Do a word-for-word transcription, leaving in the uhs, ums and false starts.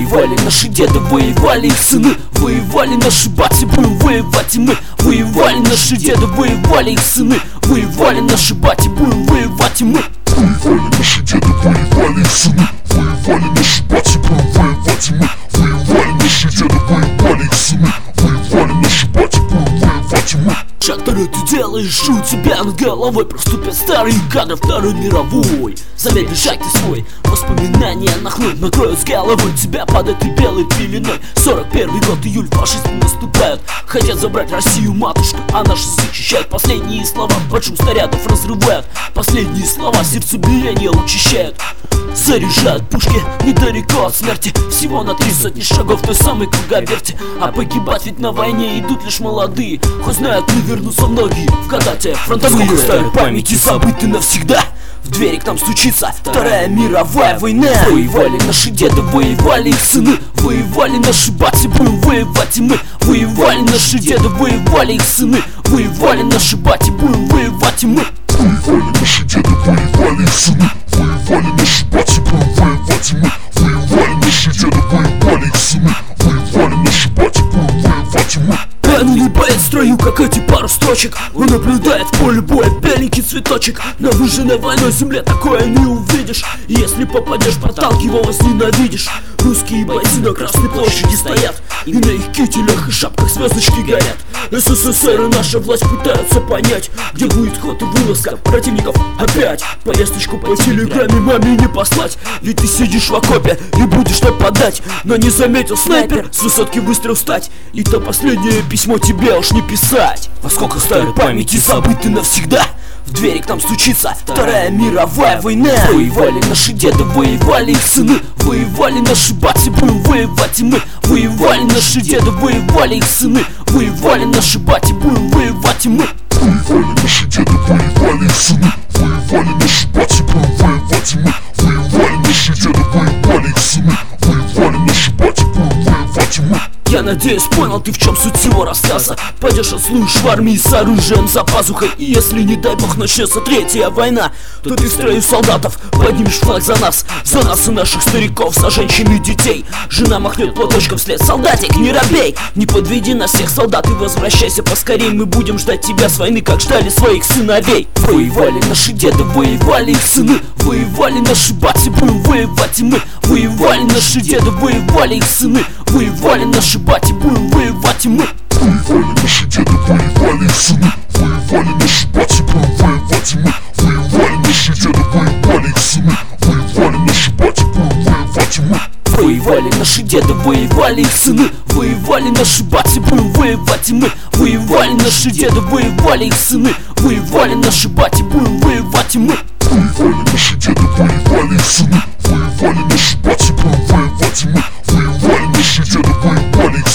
Воевали наши деды, воевали их сыны, воевали наши бати, будем воевать и мы. Воевали наши деды, воевали их сыны, воевали наши бати, будем воевать и мы. Воевали наши деды, воевали их сыны, воевали наши бати, будем воевать и мы. Воевали наши деды, воевали их сыны, воевали наши бати, будем воевать и мы. Шаг второй ты делаешь, у тебя над головой проступят старые кадры Второй мировой. Замедли шаг ты свой, воспоминания нахлынут, накроют с головой тебя под этой белой пеленой. Сорок первый год, июль, фашисты наступают, хотят забрать Россию матушку, а наши защищают. Последние слова под шум снарядов разрывают, последние слова сердцебиение учащают. Заряжают пушки недалеко от смерти, всего на три сотни шагов той самой круговерти. А погибать ведь на войне идут лишь молодые, хоть знают, не вернутся многие в когда-то фронтовые. Сколько старой памяти забыты навсегда, в двери к нам стучится Вторая мировая война. Воевали наши деды, воевали их сыны, воевали наши бати, будем воевать и мы. Воевали наши деды, воевали их сыны, воевали наши бати, будем воевать и мы. Воевали наши деды, воевали их сыны, воевали наши бати, будем воевать и мы. Воевали наши деды, воевали их сыны, воевали наши бати, будем воевать и мы. Он улыбает в строю, как эти пару строчек. Он наблюдает в поле боя беленький цветочек. На выжженной войной земле такое не увидишь. Если попадешь под танк, его возненавидишь. Русские бойцы на Красной площади стоят, и на их кителях и шапках звездочки горят. СССР и наша власть пытаются понять, где будет ход и вылазка противников опять. Повесточку по телеграмме маме не послать, ведь ты сидишь в окопе и будешь нападать. Но не заметил снайпер с высотки выстрел встать, и то последнее письмо тебе уж не писать. Во сколько старой памяти забыты навсегда, в двери к нам стучится Вторая мировая война. Воевали наши деды, воевали их сыны, воевали наши бати, будем воевать и мы. Воевали наши деды, воевали их сыны, воевали наши бати, будем воевать и мы. Воевали наши деды, воевали их сыны, воевали наши бати, будем воевать и мы. Воевали наши деды, воевали их сыны, воевали наши бати, будем воевать и мы. Я надеюсь, понял ты, в чем суть его рассказа. Пойдешь отслужишь в армии с оружием за пазухой, и если, не дай бог, начнется третья война, то ты в строю солдатов поднимешь флаг за нас, за нас и наших стариков, за женщин и детей. Жена махнет платочком вслед: солдатик, не робей, не подведи нас всех, солдат, и возвращайся поскорей. Мы будем ждать тебя с войны, как ждали своих сыновей. Воевали наши деды, воевали их сыны, воевали наши бати, будем воевать и мы. Воевали наши деды, воевали их сыны, воевали наши бати, будем воевать и мы. Воевали наши деды, воевали их сыны, воевали наши бати, будем воевать и мы. Воевали наши деды, воевали их сыны, воевали наши бати, будем воевать и мы. Воевали наши деды, воевали их сыны, воевали наши бати, будем воевать и мы. Воевали наши деды, воевали их сыны, воевали наши бати, будем воевать и мы. Воевали наши деды, воевали их сыны, воевали наши бати, будем воевать и мы. Воевали наши деды, воевали их